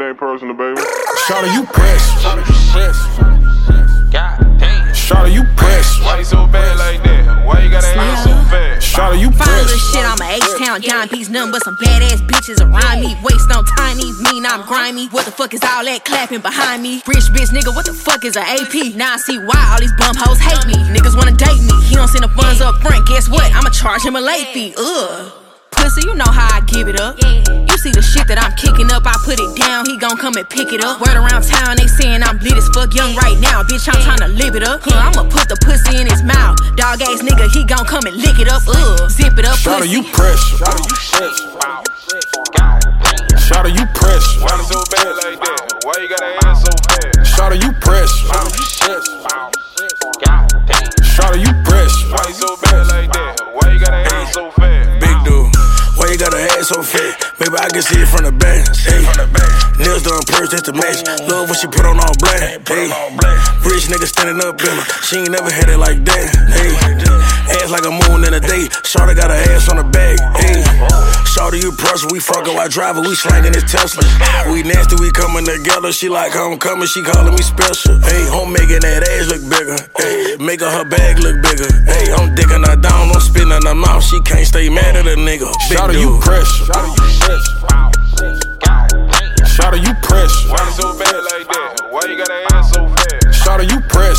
ain't personal, baby. Shawty, you press. God damn. Shawty, you press. Why you so bad like that? Why you gotta act so fast? Shawty, you Follow press. this shit, I'm a H-Town dime piece, nothing but some badass bitches around me. Waist on tiny, mean I'm grimy. What the fuck is all that clapping behind me? Rich bitch nigga, what the fuck is a AP? Now I see why all these bum hoes hate me. Niggas wanna date me, he don't send the funds up front. Guess what? I'ma charge him a late fee. Pussy, you know how I give it up. You see the shit that I'm kicking up, I put it down, he gon' come and pick it up. Word around town, they saying I'm lit as fuck, young right now. Bitch, I'm tryna live it up. I'ma put the pussy in his mouth. Dog ass nigga, he gon' come and lick it up. Zip it up, Shawty, pussy. you press. Shawty, you press. Shawty, you press. Why you so bad like that? Why you gotta act so fast? Shawty, you press. Shawty, you press. Why you so bad like that? Why you gotta act so fast? Big dude, why you gotta act so fat? Baby, I can see it from the back. Hey, nails done purse, that's the match. Love when she put on all black. Hey, rich nigga standing up in her. She ain't never had it like that. Hey, ass like a moon in a day. Shawty got her ass on her back. Hey, Shawty, you pressure. We fuckin' while driving, we slangin' this Tesla. We nasty, we coming together. She like homecoming, she callin' me special. Hey, I'm making that ass look bigger. Hey, making her bag look bigger. Hey, I'm dicking her down, I'm spitting her mouth. She can't stay mad at a nigga. Shawty, you press. Shawty, you press. Shawty, you press. Why you so bad like that? Why you gotta act so fast? Shawty, you press.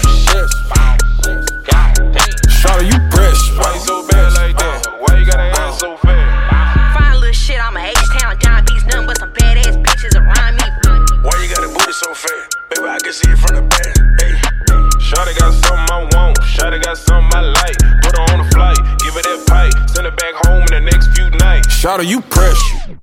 Shawty, you press. Why you so bad like that? Why you gotta act so fast? Fine little shit, I'm a H-Town dime piece, nothing but some badass bitches around me. Why you got a booty so fat? Baby, I can see it from the back. Hey, Shawty got something I want, Shawty got something I like. Put her on a flight, give her that pipe, send her back home in the next few nights. Shawty, you press.